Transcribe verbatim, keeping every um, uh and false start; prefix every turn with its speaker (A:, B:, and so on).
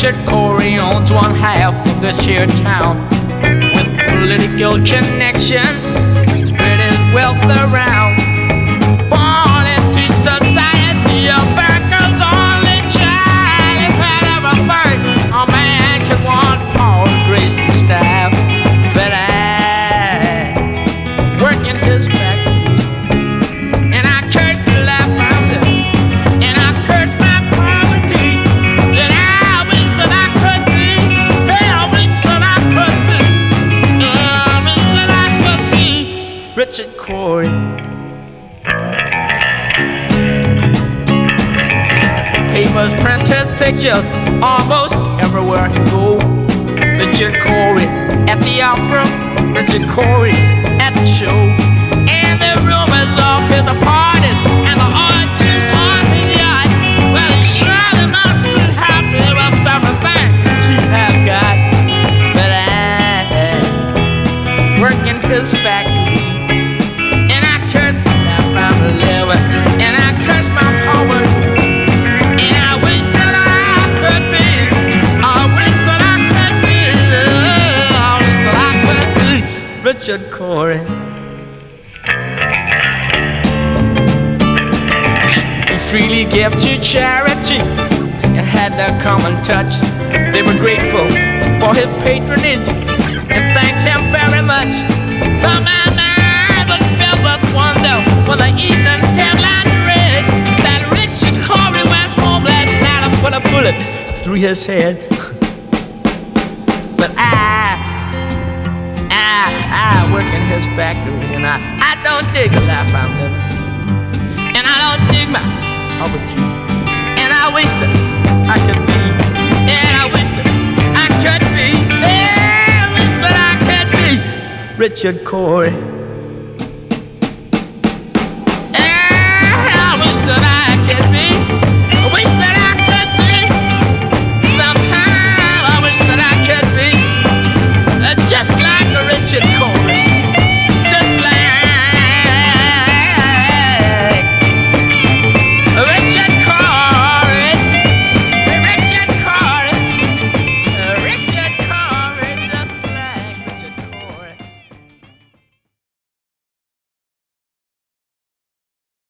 A: Richard Corey owns one half of this here town. With political connections, spread his wealth around. Born into society, America's only child. If had everything a man could want, power, grace, and style. But I work in his factory, and I curse the life I'm living, and I curse my poverty. And I wish that I could be, yeah, I wish that I could be, yeah, I wish that I could be Richard Corey. Papers print his pictures almost everywhere he goes. Richard Corey at the opera, Richard Corey at the show, and the rumors of his parties and the orgies on his yacht. Well, he's surely not too happy with everything he has got. But I work in his factory, and I curse the life I'm living, and I curse my poverty. Richard Corey. He freely gave to charity and had their common touch. They were grateful for his patronage and thanked him very much. So my mind was filled with wonder when the evening headline read that Richard Corey went home last night and put a bullet through his head. But I I work in his factory, and I, I don't dig the life I'm living, and I don't dig my poverty, and I wish that I could be, and I wish that I could be, and I wish that I could be Richard Corey.